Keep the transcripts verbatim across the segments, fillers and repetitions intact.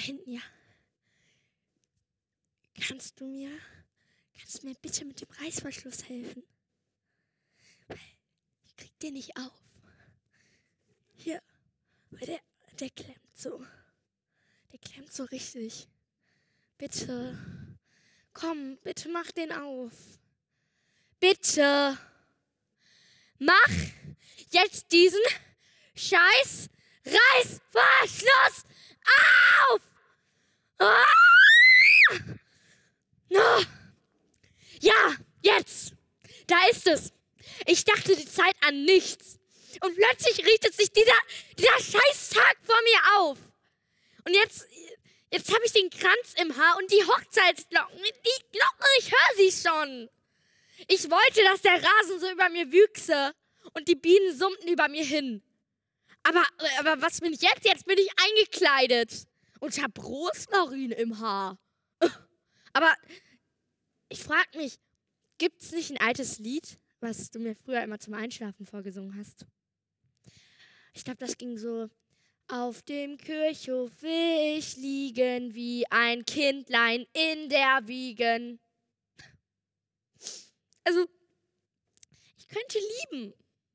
hinten, ja. Kannst du mir, kannst du mir bitte mit dem Reißverschluss helfen? Ich krieg den nicht auf. Hier, weil der, der klemmt so. Der klemmt so richtig. Bitte, komm, bitte mach den auf. Bitte, mach jetzt diesen scheiß Reißverschluss auf! Ah! No. Ja, jetzt! Da ist es. Ich dachte die Zeit an nichts. Und plötzlich richtet sich dieser, dieser Scheißtag vor mir auf. Und jetzt, jetzt habe ich den Kranz im Haar und die Hochzeitsglocken. Die Glocken, ich höre sie schon. Ich wollte, dass der Rasen so über mir wüchse und die Bienen summten über mir hin. Aber, aber was bin ich jetzt? Jetzt bin ich eingekleidet und ich habe Rosmarin im Haar. Aber ich frage mich, gibt es nicht ein altes Lied, was du mir früher immer zum Einschlafen vorgesungen hast? Ich glaube, das ging so: Auf dem Kirchhof will ich liegen, wie ein Kindlein in der Wiegen. Also, ich könnte lieben.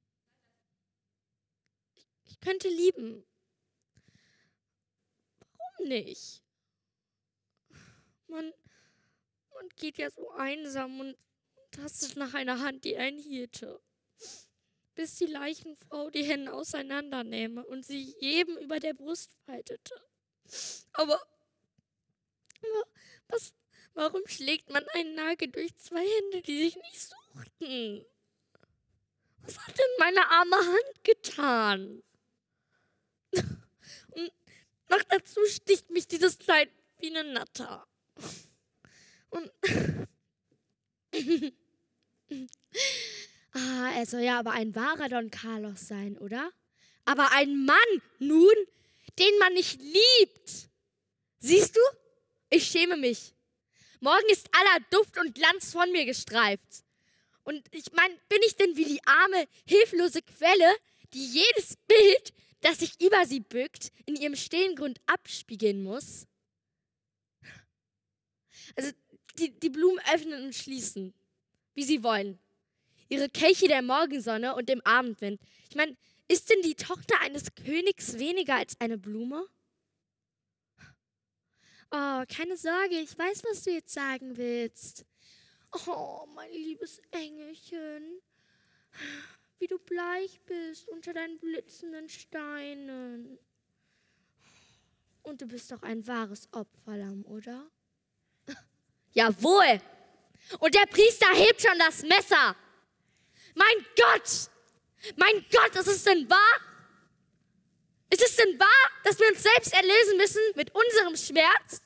Ich könnte lieben. Warum nicht? Man, man geht ja so einsam und tastet nach einer Hand, die einen hielte. Bis die Leichenfrau die Hände auseinandernähme und sie jedem über der Brust faltete. Aber, aber was, warum schlägt man einen Nagel durch zwei Hände, die sich nicht suchten? Was hat denn meine arme Hand getan? Und noch dazu sticht mich dieses Kleid wie eine Natter. Und ah, er soll ja aber ein wahrer Don Carlos sein, oder? Aber ein Mann, nun, den man nicht liebt. Siehst du? Ich schäme mich. Morgen ist aller Duft und Glanz von mir gestreift. Und ich meine, bin ich denn wie die arme, hilflose Quelle, die jedes Bild, das sich über sie bückt, in ihrem Stehengrund abspiegeln muss? Also die, die Blumen öffnen und schließen, wie sie wollen. Ihre Kelche der Morgensonne und dem Abendwind. Ich meine, ist denn die Tochter eines Königs weniger als eine Blume? Oh, keine Sorge, ich weiß, was du jetzt sagen willst. Oh, mein liebes Engelchen, wie du bleich bist unter deinen blitzenden Steinen. Und du bist doch ein wahres Opferlamm, oder? Jawohl! Und der Priester hebt schon das Messer. Mein Gott! Mein Gott, ist es denn wahr? Ist es denn wahr, dass wir uns selbst erlösen müssen mit unserem Schmerz?